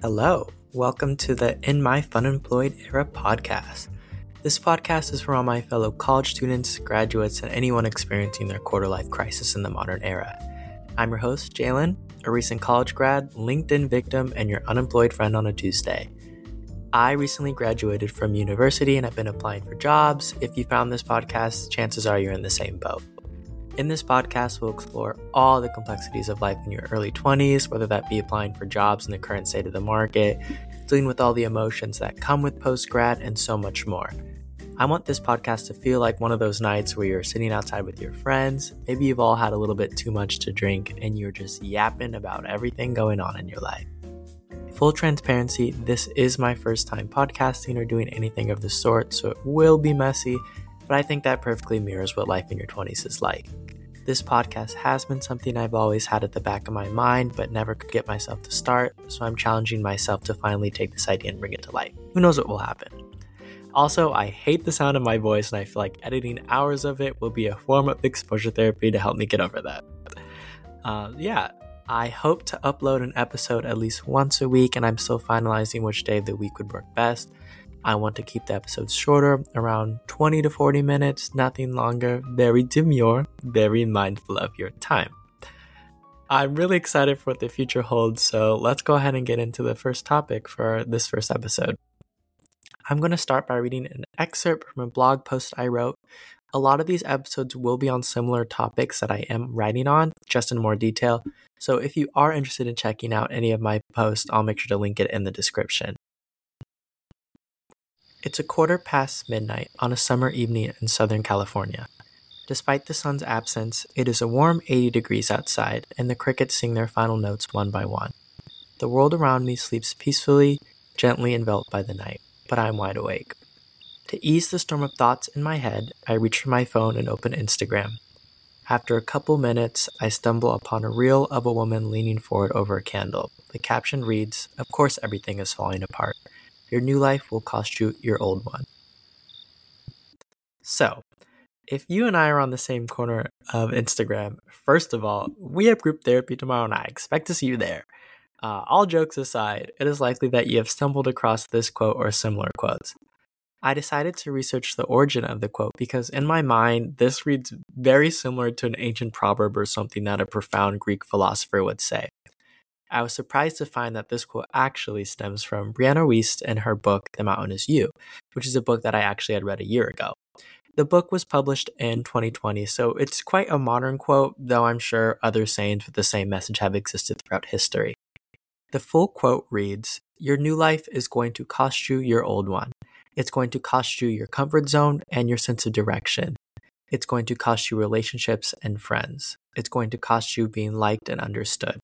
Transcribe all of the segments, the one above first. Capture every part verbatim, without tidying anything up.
Hello, welcome to the In My Funemployed Era podcast. This podcast is for all my fellow college students, graduates, and anyone experiencing their quarter-life crisis in the modern era. I'm your host, Jalen, a recent college grad, LinkedIn victim, and your unemployed friend on a Tuesday. I recently graduated from university and have been applying for jobs. If you found this podcast, chances are you're in the same boat. In this podcast, we'll explore all the complexities of life in your early twenties, whether that be applying for jobs in the current state of the market, dealing with all the emotions that come with post-grad, and so much more. I want this podcast to feel like one of those nights where you're sitting outside with your friends. Maybe you've all had a little bit too much to drink and you're just yapping about everything going on in your life. Full transparency, this is my first time podcasting or doing anything of the sort, so it will be messy, but I think that perfectly mirrors what life in your twenties is like. This podcast has been something I've always had at the back of my mind, but never could get myself to start, so I'm challenging myself to finally take this idea and bring it to life. Who knows what will happen? Also, I hate the sound of my voice, and I feel like editing hours of it will be a form of exposure therapy to help me get over that. Uh, yeah, I hope to upload an episode at least once a week, and I'm still finalizing which day of the week would work best. I want to keep the episodes shorter, around twenty to forty minutes, nothing longer, very demure, very mindful of your time. I'm really excited for what the future holds, so let's go ahead and get into the first topic for this first episode. I'm going to start by reading an excerpt from a blog post I wrote. A lot of these episodes will be on similar topics that I am writing on, just in more detail, so if you are interested in checking out any of my posts, I'll make sure to link it in the description. It's a quarter past midnight on a summer evening in Southern California. Despite the sun's absence, it is a warm eighty degrees outside, and the crickets sing their final notes one by one. The world around me sleeps peacefully, gently enveloped by the night, but I'm wide awake. To ease the storm of thoughts in my head, I reach for my phone and open Instagram. After a couple minutes, I stumble upon a reel of a woman leaning forward over a candle. The caption reads, "Of course everything is falling apart. Your new life will cost you your old one." So, if you and I are on the same corner of Instagram, first of all, we have group therapy tomorrow and I expect to see you there. Uh, all jokes aside, it is likely that you have stumbled across this quote or similar quotes. I decided to research the origin of the quote because in my mind, this reads very similar to an ancient proverb or something that a profound Greek philosopher would say. I was surprised to find that this quote actually stems from Brianna Wiest and her book, The Mountain Is You, which is a book that I actually had read a year ago. The book was published in twenty twenty, so it's quite a modern quote, though I'm sure other sayings with the same message have existed throughout history. The full quote reads, "Your new life is going to cost you your old one. It's going to cost you your comfort zone and your sense of direction. It's going to cost you relationships and friends. It's going to cost you being liked and understood."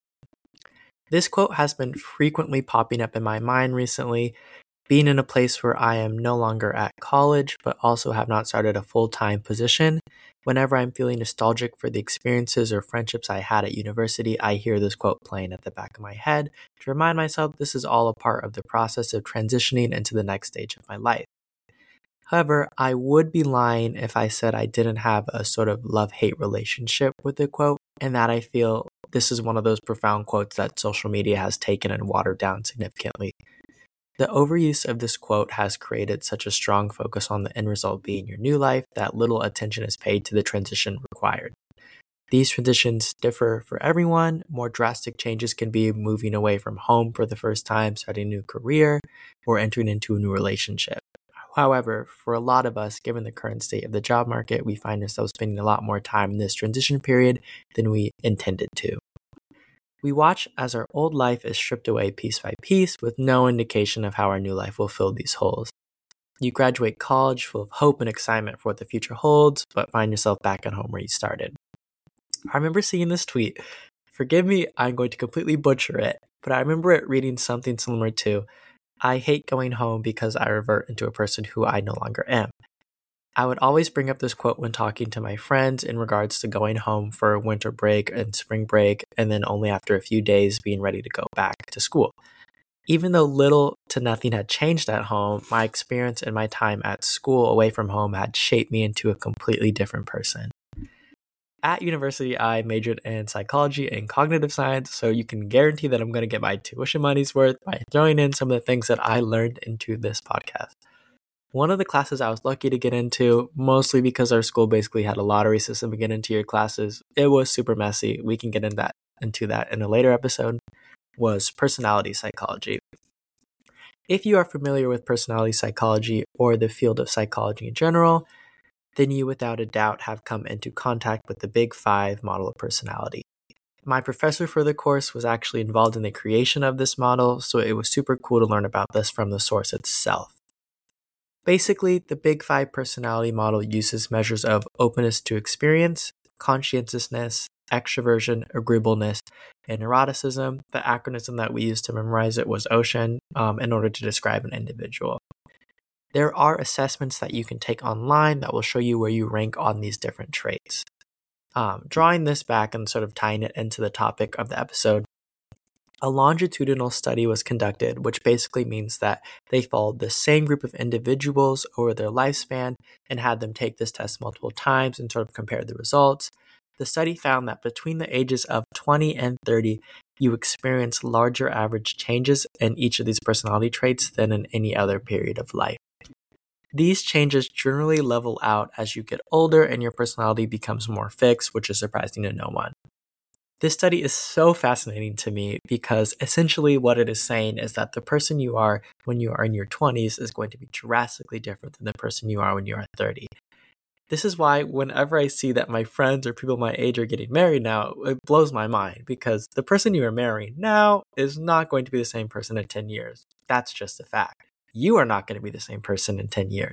This quote has been frequently popping up in my mind recently, being in a place where I am no longer at college, but also have not started a full-time position. Whenever I'm feeling nostalgic for the experiences or friendships I had at university, I hear this quote playing at the back of my head to remind myself this is all a part of the process of transitioning into the next stage of my life. However, I would be lying if I said I didn't have a sort of love-hate relationship with the quote, and that I feel this is one of those profound quotes that social media has taken and watered down significantly. The overuse of this quote has created such a strong focus on the end result being your new life that little attention is paid to the transition required. These transitions differ for everyone. More drastic changes can be moving away from home for the first time, starting a new career, or entering into a new relationship. However, for a lot of us, given the current state of the job market, we find ourselves spending a lot more time in this transition period than we intended to. We watch as our old life is stripped away piece by piece with no indication of how our new life will fill these holes. You graduate college full of hope and excitement for what the future holds, but find yourself back at home where you started. I remember seeing this tweet. Forgive me, I'm going to completely butcher it, but I remember it reading something similar to, "I hate going home because I revert into a person who I no longer am." I would always bring up this quote when talking to my friends in regards to going home for winter break and spring break, and then only after a few days being ready to go back to school. Even though little to nothing had changed at home, my experience and my time at school away from home had shaped me into a completely different person. At university, I majored in psychology and cognitive science, so you can guarantee that I'm going to get my tuition money's worth by throwing in some of the things that I learned into this podcast. One of the classes I was lucky to get into, mostly because our school basically had a lottery system to get into your classes. It was super messy. We can get into that, into that in a later episode, was personality psychology. If you are familiar with personality psychology or the field of psychology in general, then you without a doubt have come into contact with the Big Five model of personality. My professor for the course was actually involved in the creation of this model, so it was super cool to learn about this from the source itself. Basically, the Big Five personality model uses measures of openness to experience, conscientiousness, extroversion, agreeableness, and neuroticism. The acronym that we used to memorize it was OCEAN um, in order to describe an individual. There are assessments that you can take online that will show you where you rank on these different traits. Um, drawing this back and sort of tying it into the topic of the episode, a longitudinal study was conducted, which basically means that they followed the same group of individuals over their lifespan and had them take this test multiple times and sort of compare the results. The study found that between the ages of twenty and thirty, you experience larger average changes in each of these personality traits than in any other period of life. These changes generally level out as you get older and your personality becomes more fixed, which is surprising to no one. This study is so fascinating to me because essentially what it is saying is that the person you are when you are in your twenties is going to be drastically different than the person you are when you are thirty. This is why whenever I see that my friends or people my age are getting married now, it blows my mind because the person you are marrying now is not going to be the same person in ten years. That's just a fact. You are not going to be the same person in ten years.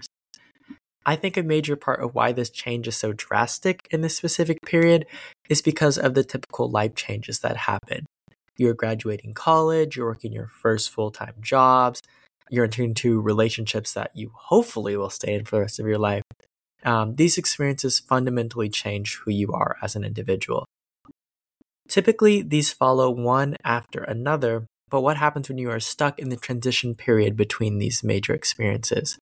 I think a major part of why this change is so drastic in this specific period is because of the typical life changes that happen. You're graduating college, you're working your first full-time jobs, you're entering into relationships that you hopefully will stay in for the rest of your life. Um, these experiences fundamentally change who you are as an individual. Typically, these follow one after another, but what happens when you are stuck in the transition period between these major experiences?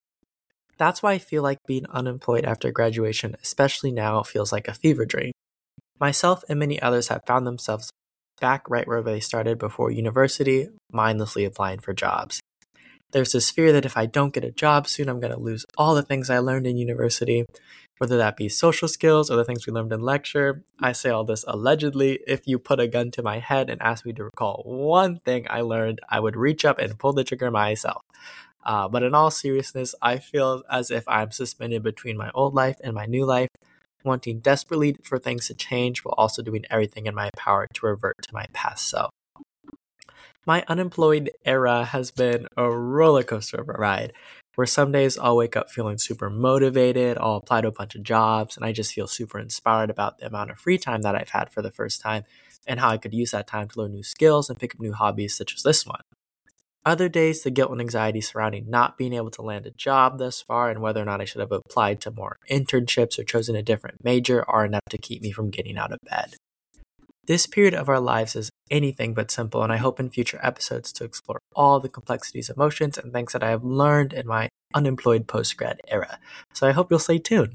That's why I feel like being unemployed after graduation, especially now, feels like a fever dream. Myself and many others have found themselves back right where they started before university, mindlessly applying for jobs. There's this fear that if I don't get a job soon, I'm going to lose all the things I learned in university, whether that be social skills or the things we learned in lecture. I say all this allegedly. If you put a gun to my head and asked me to recall one thing I learned, I would reach up and pull the trigger myself. Uh, but in all seriousness, I feel as if I'm suspended between my old life and my new life, wanting desperately for things to change while also doing everything in my power to revert to my past self. My unemployed era has been a roller coaster of a ride, where some days I'll wake up feeling super motivated, I'll apply to a bunch of jobs, and I just feel super inspired about the amount of free time that I've had for the first time and how I could use that time to learn new skills and pick up new hobbies such as this one. Other days, the guilt and anxiety surrounding not being able to land a job thus far and whether or not I should have applied to more internships or chosen a different major are enough to keep me from getting out of bed. This period of our lives is anything but simple, and I hope in future episodes to explore all the complexities, emotions, and things that I have learned in my unemployed post-grad era. So I hope you'll stay tuned.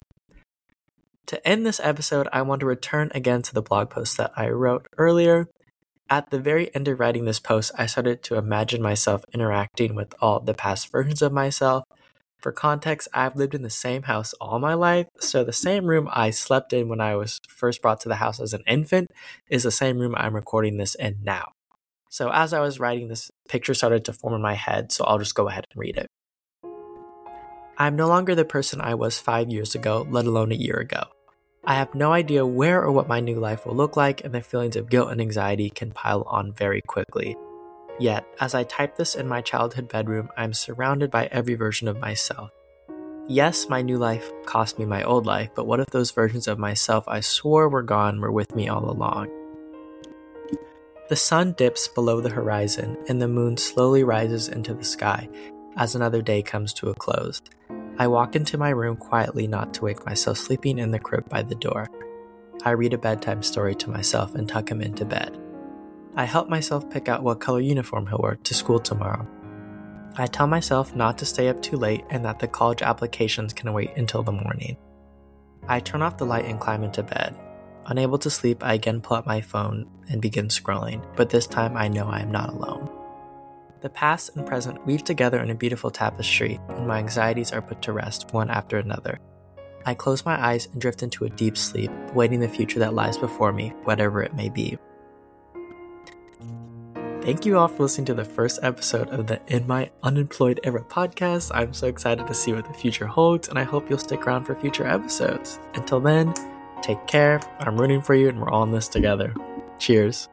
To end this episode, I want to return again to the blog post that I wrote earlier. At the very end of writing this post, I started to imagine myself interacting with all the past versions of myself. For context, I've lived in the same house all my life, so the same room I slept in when I was first brought to the house as an infant is the same room I'm recording this in now. So as I was writing, this picture started to form in my head, so I'll just go ahead and read it. I'm no longer the person I was five years ago, let alone a year ago. I have no idea where or what my new life will look like, and the feelings of guilt and anxiety can pile on very quickly. Yet, as I type this in my childhood bedroom, I'm surrounded by every version of myself. Yes, my new life cost me my old life, but what if those versions of myself I swore were gone were with me all along? The sun dips below the horizon, and the moon slowly rises into the sky as another day comes to a close. I walk into my room quietly not to wake myself sleeping in the crib by the door. I read a bedtime story to myself and tuck him into bed. I help myself pick out what color uniform he'll wear to school tomorrow. I tell myself not to stay up too late and that the college applications can wait until the morning. I turn off the light and climb into bed. Unable to sleep, I again pull out my phone and begin scrolling, but this time I know I am not alone. The past and present weave together in a beautiful tapestry, and my anxieties are put to rest one after another. I close my eyes and drift into a deep sleep, awaiting the future that lies before me, whatever it may be. Thank you all for listening to the first episode of the In My Unemployed Era podcast. I'm so excited to see what the future holds, and I hope you'll stick around for future episodes. Until then, take care. I'm rooting for you, and we're all in this together. Cheers.